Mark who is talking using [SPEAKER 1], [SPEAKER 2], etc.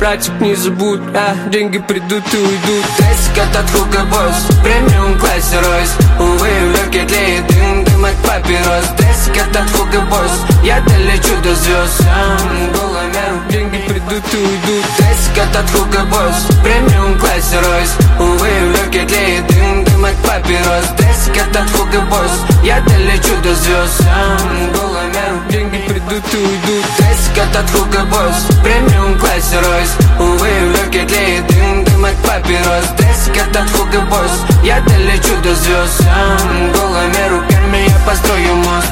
[SPEAKER 1] братик, не забудь, деньги придут и уйдут. Тестик этот Hugo Boss, премиум классе Ройс. Увы, в легких тлеет дым от папирос. Тестик этот Hugo Boss, я долечу до звезд. Голомер, деньги придут и уйдут. Тестик этот Hugo Boss, премиум классе Ройс. Увы, в легких тлеет дым от папирос. Тестик этот Hugo Boss, я долечу до звезд. Голомер, деньги придут и уйдут. Тестик этот Hugo Boss, премиум классе Ройс. Увы, в легких тлеет дым от папирос. Тестик этот Hugo Boss, я долечу до звезд. Голыми руками я построю